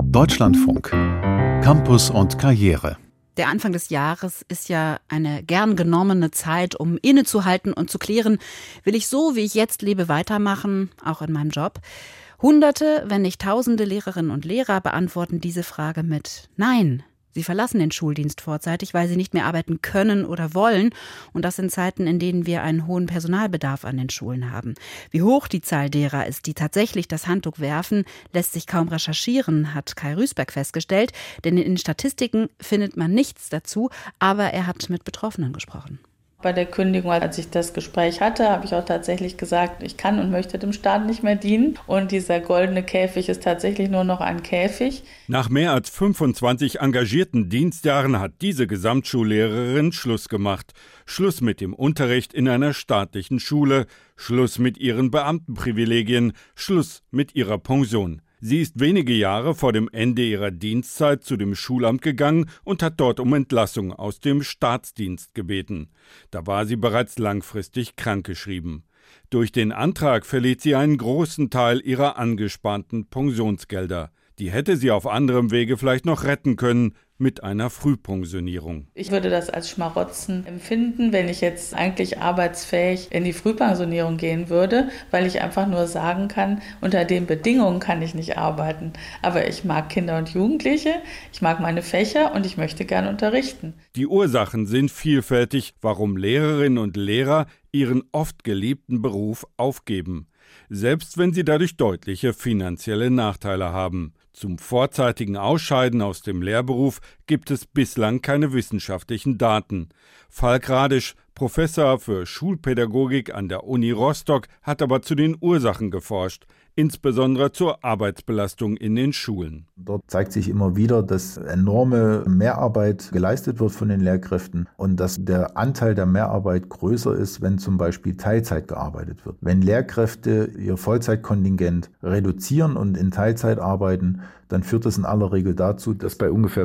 Deutschlandfunk. Campus und Karriere. Der Anfang des Jahres ist ja eine gern genommene Zeit, um innezuhalten und zu klären, will ich so, wie ich jetzt lebe, weitermachen, auch in meinem Job? Hunderte, wenn nicht Tausende Lehrerinnen und Lehrer beantworten diese Frage mit Nein. Sie verlassen den Schuldienst vorzeitig, weil sie nicht mehr arbeiten können oder wollen. Und das in Zeiten, in denen wir einen hohen Personalbedarf an den Schulen haben. Wie hoch die Zahl derer ist, die tatsächlich das Handtuch werfen, lässt sich kaum recherchieren, hat Kai Rüßberg festgestellt. Denn in den Statistiken findet man nichts dazu, aber er hat mit Betroffenen gesprochen. Bei der Kündigung, als ich das Gespräch hatte, habe ich auch tatsächlich gesagt, ich kann und möchte dem Staat nicht mehr dienen. Und dieser goldene Käfig ist tatsächlich nur noch ein Käfig. Nach mehr als 25 engagierten Dienstjahren hat diese Gesamtschullehrerin Schluss gemacht. Schluss mit dem Unterricht in einer staatlichen Schule, Schluss mit ihren Beamtenprivilegien, Schluss mit ihrer Pension. Sie ist wenige Jahre vor dem Ende ihrer Dienstzeit zu dem Schulamt gegangen und hat dort um Entlassung aus dem Staatsdienst gebeten. Da war sie bereits langfristig krankgeschrieben. Durch den Antrag verliert sie einen großen Teil ihrer angesparten Pensionsgelder. Die hätte sie auf anderem Wege vielleicht noch retten können, mit einer Frühpensionierung. Ich würde das als Schmarotzen empfinden, wenn ich jetzt eigentlich arbeitsfähig in die Frühpensionierung gehen würde, weil ich einfach nur sagen kann, unter den Bedingungen kann ich nicht arbeiten. Aber ich mag Kinder und Jugendliche, ich mag meine Fächer und ich möchte gern unterrichten. Die Ursachen sind vielfältig, warum Lehrerinnen und Lehrer ihren oft geliebten Beruf aufgeben, selbst wenn sie dadurch deutliche finanzielle Nachteile haben. Zum vorzeitigen Ausscheiden aus dem Lehrberuf gibt es bislang keine wissenschaftlichen Daten. Falk Radisch, Professor für Schulpädagogik an der Uni Rostock, hat aber zu den Ursachen geforscht, insbesondere zur Arbeitsbelastung in den Schulen. Dort zeigt sich immer wieder, dass enorme Mehrarbeit geleistet wird von den Lehrkräften und dass der Anteil der Mehrarbeit größer ist, wenn zum Beispiel Teilzeit gearbeitet wird. Wenn Lehrkräfte ihr Vollzeitkontingent reduzieren und in Teilzeit arbeiten, dann führt das in aller Regel dazu, dass bei ungefähr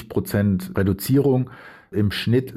50% Reduzierung im Schnitt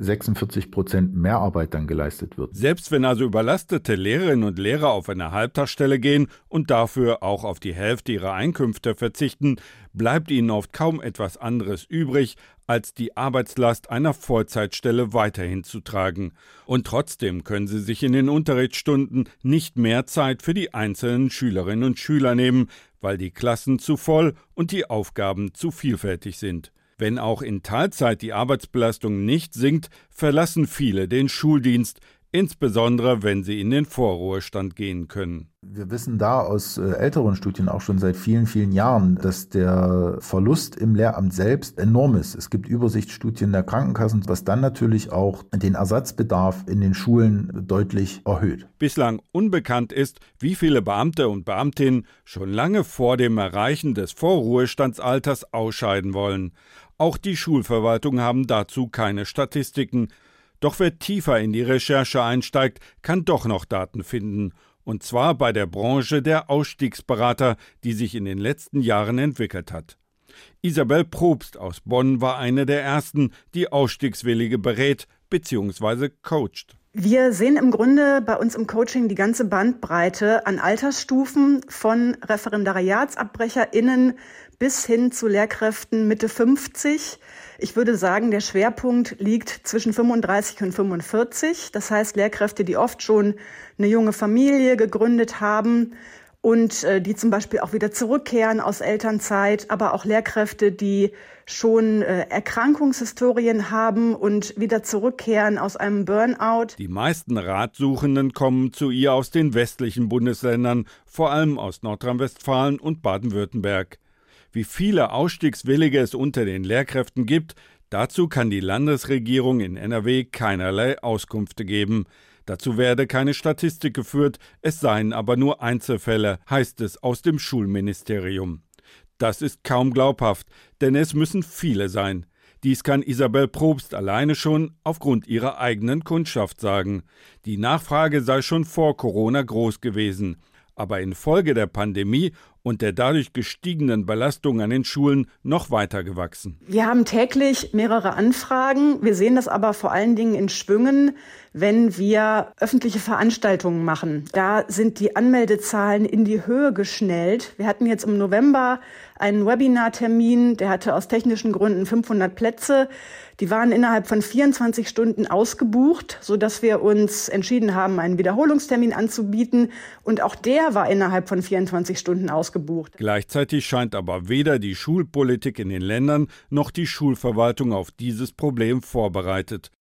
46% Mehrarbeit dann geleistet wird. Selbst wenn also überlastete Lehrerinnen und Lehrer auf eine Halbtagsstelle gehen und dafür auch auf die Hälfte ihrer Einkünfte verzichten, bleibt ihnen oft kaum etwas anderes übrig, als die Arbeitslast einer Vollzeitstelle weiterhin zu tragen. Und trotzdem können sie sich in den Unterrichtsstunden nicht mehr Zeit für die einzelnen Schülerinnen und Schüler nehmen, weil die Klassen zu voll und die Aufgaben zu vielfältig sind. Wenn auch in Teilzeit die Arbeitsbelastung nicht sinkt, verlassen viele den Schuldienst, insbesondere wenn sie in den Vorruhestand gehen können. Wir wissen da aus älteren Studien auch schon seit vielen, vielen Jahren, dass der Verlust im Lehramt selbst enorm ist. Es gibt Übersichtsstudien der Krankenkassen, was dann natürlich auch den Ersatzbedarf in den Schulen deutlich erhöht. Bislang unbekannt ist, wie viele Beamte und Beamtinnen schon lange vor dem Erreichen des Vorruhestandsalters ausscheiden wollen. Auch die Schulverwaltungen haben dazu keine Statistiken. Doch wer tiefer in die Recherche einsteigt, kann doch noch Daten finden. Und zwar bei der Branche der Ausstiegsberater, die sich in den letzten Jahren entwickelt hat. Isabel Probst aus Bonn war eine der ersten, die Ausstiegswillige berät bzw. coacht. Wir sehen im Grunde bei uns im Coaching die ganze Bandbreite an Altersstufen von ReferendariatsabbrecherInnen bis hin zu Lehrkräften Mitte 50. Ich würde sagen, der Schwerpunkt liegt zwischen 35 und 45. Das heißt, Lehrkräfte, die oft schon eine junge Familie gegründet haben und die zum Beispiel auch wieder zurückkehren aus Elternzeit, aber auch Lehrkräfte, die schon Erkrankungshistorien haben und wieder zurückkehren aus einem Burnout. Die meisten Ratsuchenden kommen zu ihr aus den westlichen Bundesländern, vor allem aus Nordrhein-Westfalen und Baden-Württemberg. Wie viele Ausstiegswillige es unter den Lehrkräften gibt, dazu kann die Landesregierung in NRW keinerlei Auskünfte geben. Dazu werde keine Statistik geführt, es seien aber nur Einzelfälle, heißt es aus dem Schulministerium. Das ist kaum glaubhaft, denn es müssen viele sein. Dies kann Isabel Probst alleine schon aufgrund ihrer eigenen Kundschaft sagen. Die Nachfrage sei schon vor Corona groß gewesen. Aber infolge der Pandemie und der dadurch gestiegenen Belastung an den Schulen noch weiter gewachsen. Wir haben täglich mehrere Anfragen. Wir sehen das aber vor allen Dingen in Schwüngen, wenn wir öffentliche Veranstaltungen machen. Da sind die Anmeldezahlen in die Höhe geschnellt. Wir hatten jetzt im November einen Webinartermin, der hatte aus technischen Gründen 500 Plätze. Die waren innerhalb von 24 Stunden ausgebucht, sodass wir uns entschieden haben, einen Wiederholungstermin anzubieten. Und auch der war innerhalb von 24 Stunden ausgebucht. Gleichzeitig scheint aber weder die Schulpolitik in den Ländern noch die Schulverwaltung auf dieses Problem vorbereitet.